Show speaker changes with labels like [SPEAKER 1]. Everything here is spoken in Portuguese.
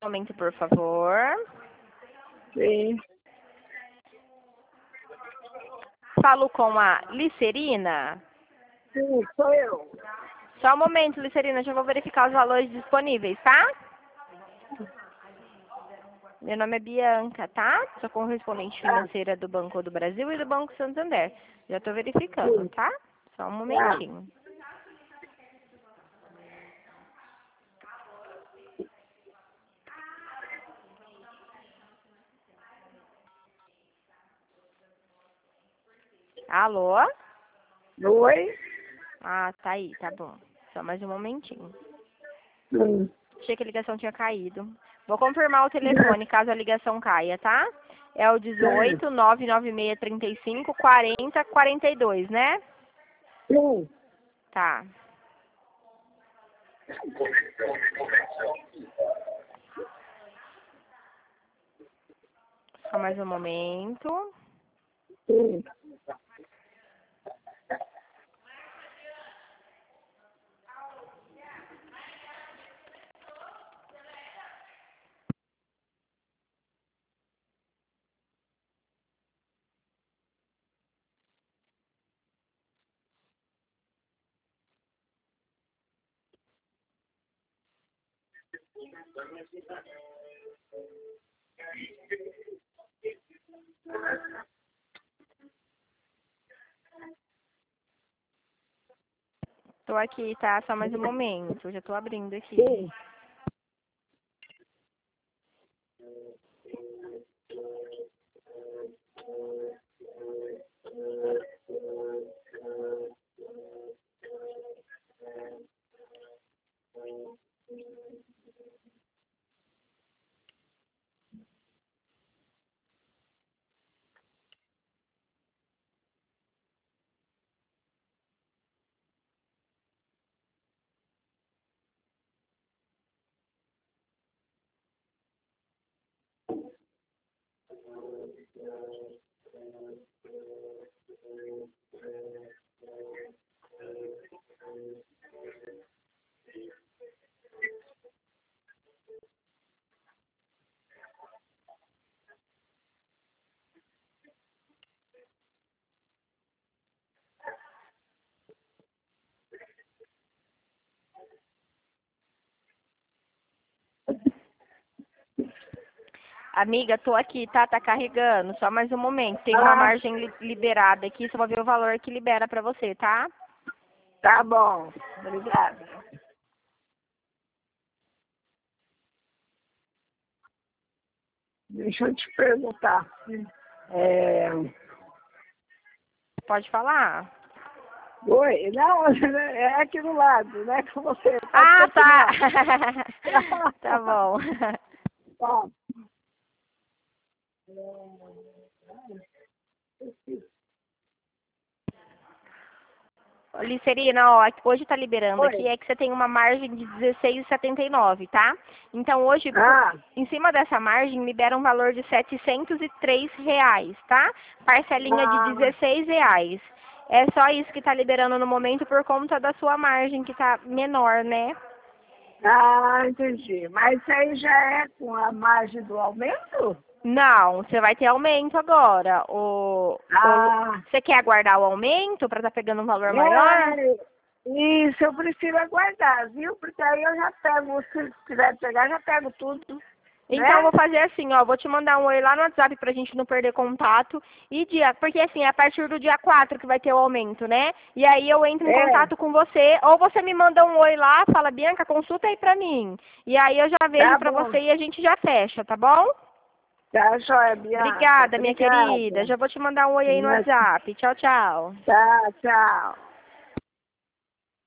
[SPEAKER 1] momento, por favor.
[SPEAKER 2] Sim.
[SPEAKER 1] Falo com a Licerina.
[SPEAKER 2] Sim, sou eu.
[SPEAKER 1] Só um momento, Licerina, já vou verificar os valores disponíveis, tá? Meu nome é Bianca, tá? Sou correspondente
[SPEAKER 2] Tá.
[SPEAKER 1] financeira do Banco do Brasil e do Banco Santander. Já tô verificando,
[SPEAKER 2] Sim.
[SPEAKER 1] tá? Só um
[SPEAKER 2] Tá.
[SPEAKER 1] momentinho. Alô?
[SPEAKER 2] Oi?
[SPEAKER 1] Ah, tá aí, tá bom. Só mais um momentinho.
[SPEAKER 2] Sim.
[SPEAKER 1] Achei que a ligação tinha caído. Vou confirmar o telefone, caso a ligação caia, tá? É o 18 996 35 40 42, né?
[SPEAKER 2] Sim.
[SPEAKER 1] Tá. Só mais um momento.
[SPEAKER 2] Sim.
[SPEAKER 1] Tô aqui, tá? Só mais um momento. Já tô abrindo aqui.
[SPEAKER 2] Sim.
[SPEAKER 1] Amiga, tô aqui, tá? Tá carregando. Só mais um momento. Tem uma margem liberada aqui, só vou ver o valor que libera pra você, tá?
[SPEAKER 2] Tá bom. Obrigada. Deixa eu te perguntar. É...
[SPEAKER 1] Pode falar.
[SPEAKER 2] Oi? Não, é aqui do lado, né? Com você. Pode
[SPEAKER 1] Ah, tá.
[SPEAKER 2] continuar.
[SPEAKER 1] Tá bom.
[SPEAKER 2] Tá.
[SPEAKER 1] Licerina, ó, hoje tá liberando aqui,
[SPEAKER 2] Oi?
[SPEAKER 1] é que você tem uma margem de 16,79, tá? Então hoje,
[SPEAKER 2] Ah,
[SPEAKER 1] em cima dessa margem, libera um valor de R$ 703, tá? Parcelinha de
[SPEAKER 2] ah,
[SPEAKER 1] R$ 16. É só isso que tá liberando no momento por conta da sua margem, que tá menor, né?
[SPEAKER 2] entendi. Mas isso aí já é com a margem do aumento?
[SPEAKER 1] Não, você vai ter aumento agora.
[SPEAKER 2] Ah,
[SPEAKER 1] Você quer aguardar o aumento para estar pegando um valor maior?
[SPEAKER 2] é, isso eu prefiro aguardar, viu? Porque aí eu já pego, se quiser pegar, já pego tudo,
[SPEAKER 1] Então, eu
[SPEAKER 2] né?
[SPEAKER 1] vou fazer assim, ó, vou te mandar um oi lá no WhatsApp pra gente não perder contato. Porque assim, é a partir do dia 4 que vai ter o aumento, né? E aí eu entro em
[SPEAKER 2] É,
[SPEAKER 1] contato com você, ou você me manda um oi lá, fala, Bianca, consulta aí pra mim. E aí eu já vejo
[SPEAKER 2] tá
[SPEAKER 1] pra
[SPEAKER 2] bom.
[SPEAKER 1] você e a gente já fecha, tá bom?
[SPEAKER 2] Tá joia, Bianca.
[SPEAKER 1] Obrigada, minha querida.
[SPEAKER 2] Obrigada.
[SPEAKER 1] Já vou te mandar um oi aí no WhatsApp. Tchau, tchau.
[SPEAKER 2] Tá, tchau.